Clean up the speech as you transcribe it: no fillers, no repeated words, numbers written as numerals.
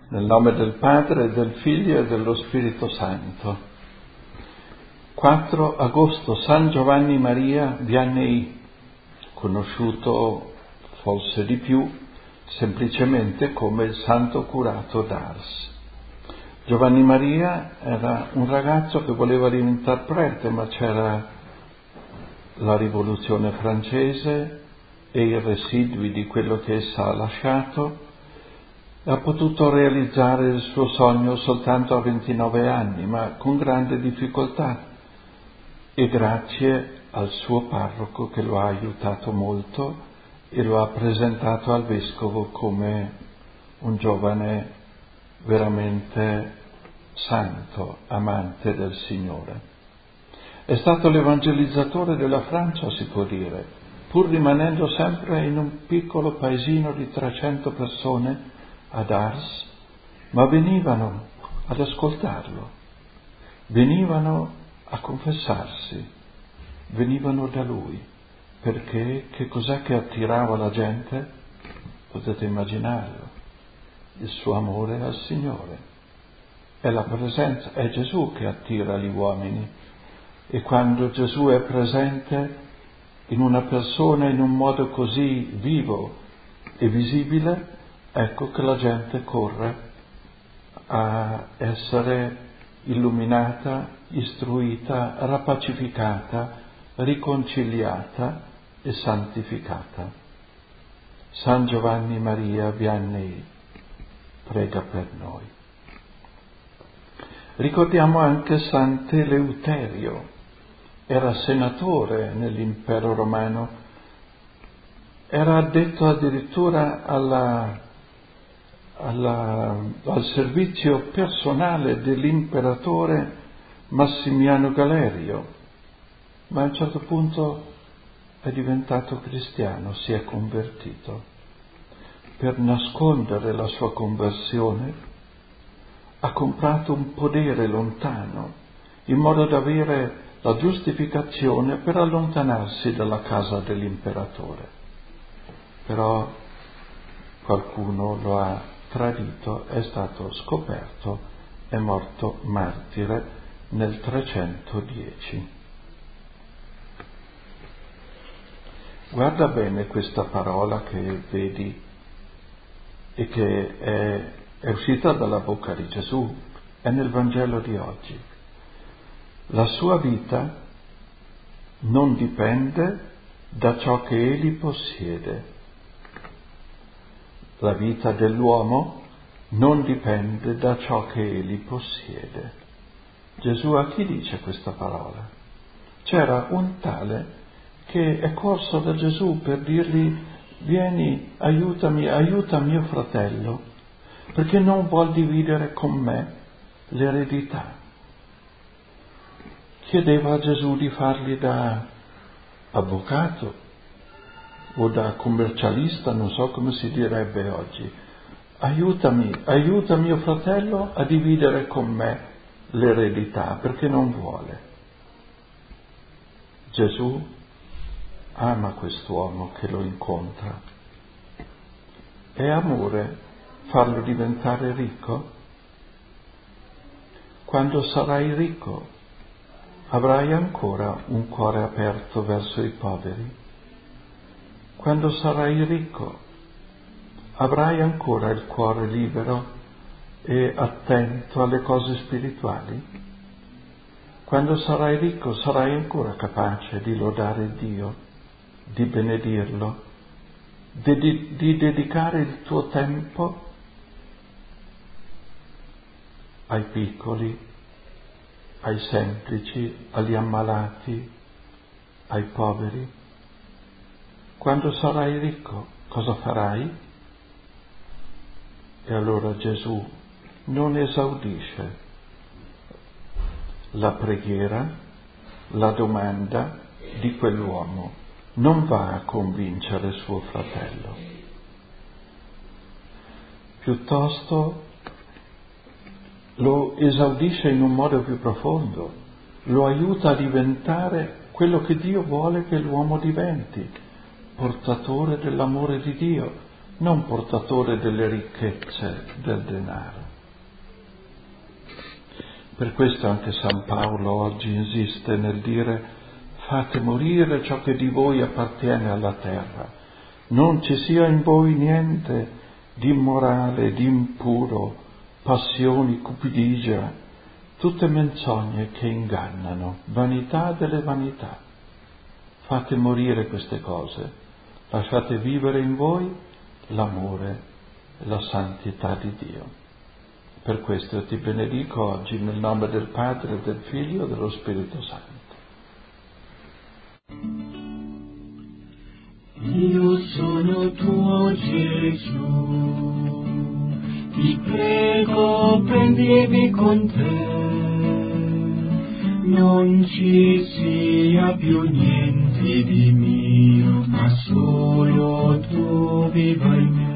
Nel nome del Padre, del Figlio e dello Spirito Santo. 4 agosto, San Giovanni Maria Vianney, conosciuto forse di più semplicemente come il Santo Curato d'Ars. Giovanni Maria era un ragazzo che voleva diventare prete, ma c'era la Rivoluzione francese e i residui di quello che essa ha lasciato. Ha potuto realizzare il suo sogno soltanto a 29 anni, ma con grande difficoltà, e grazie al suo parroco che lo ha aiutato molto e lo ha presentato al vescovo come un giovane veramente santo, amante del Signore. È stato l'evangelizzatore della Francia, si può dire, pur rimanendo sempre in un piccolo paesino di 300 persone ad Ars, ma venivano ad ascoltarlo, venivano a confessarsi, venivano da lui, perché che cos'è che attirava la gente? Potete immaginarlo, il suo amore al Signore, è la presenza, è Gesù che attira gli uomini, e quando Gesù è presente in una persona in un modo così vivo e visibile, ecco che la gente corre a essere illuminata, istruita, rapacificata, riconciliata e santificata. San Giovanni Maria Vianney, prega per noi. Ricordiamo anche Sant'Eleuterio, era senatore nell'impero romano, era addetto addirittura al servizio personale dell'imperatore Massimiano Galerio, ma a un certo punto è diventato cristiano, si è convertito. Per nascondere la sua conversione ha comprato un podere lontano, in modo da avere la giustificazione per allontanarsi dalla casa dell'imperatore. Però qualcuno lo ha tradito, è stato scoperto, è morto martire nel 310. Guarda bene questa parola che vedi e che è uscita dalla bocca di Gesù, è nel Vangelo di oggi. La sua vita non dipende da ciò che egli possiede. La vita dell'uomo non dipende da ciò che egli possiede. Gesù a chi dice questa parola? C'era un tale che è corso da Gesù per dirgli: vieni, aiutami, aiuta mio fratello, perché non vuol dividere con me l'eredità. Chiedeva a Gesù di fargli da avvocato o da commercialista, non so come si direbbe oggi. Aiutami, aiuta mio fratello a dividere con me l'eredità, perché non vuole. Gesù ama quest'uomo che lo incontra. È amore farlo diventare ricco? Quando sarai ricco, avrai ancora un cuore aperto verso i poveri? Quando sarai ricco, avrai ancora il cuore libero e attento alle cose spirituali? Quando sarai ricco, sarai ancora capace di lodare Dio, di benedirlo, di dedicare il tuo tempo ai piccoli, ai semplici, agli ammalati, ai poveri? Quando sarai ricco, cosa farai? E allora Gesù non esaudisce la preghiera, la domanda di quell'uomo, non va a convincere suo fratello. Piuttosto lo esaudisce in un modo più profondo, lo aiuta a diventare quello che Dio vuole che l'uomo diventi, portatore dell'amore di Dio, non portatore delle ricchezze del denaro. Per questo anche San Paolo oggi insiste nel dire: fate morire ciò che di voi appartiene alla terra, non ci sia in voi niente di immorale, di impuro, passioni, cupidigia, tutte menzogne che ingannano, vanità delle vanità. Fate morire queste cose, lasciate vivere in voi l'amore e la santità di Dio. Per questo ti benedico oggi nel nome del Padre, del Figlio e dello Spirito Santo. Io sono tuo Gesù, ti prego prendimi con te, non ci sia più niente di mio, ma solo tu viva in me.